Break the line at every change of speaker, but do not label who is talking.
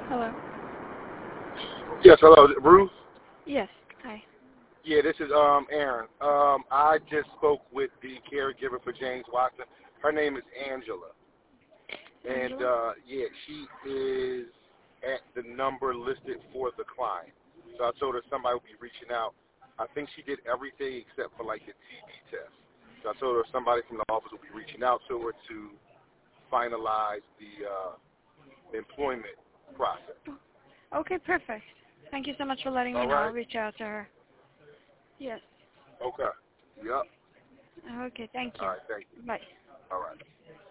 Hello.
Yes, hello, Ruth.
Yes. Hi.
Yeah, this is Aaron. I just spoke with the caregiver for James Watson. Her name is Angela, and
Angela?
yeah, she is at the number listed for the client. So I told her somebody will be reaching out. I think she did everything except for like the TB test. So I told her somebody from the office will be reaching out to her to finalize the employment process.
Okay, perfect. Thank you so much for letting me
All
know. I'll
right.
reach out to her. Yes.
Okay. Yep.
Okay, thank
All
you.
right. Thank you.
Bye.
All right.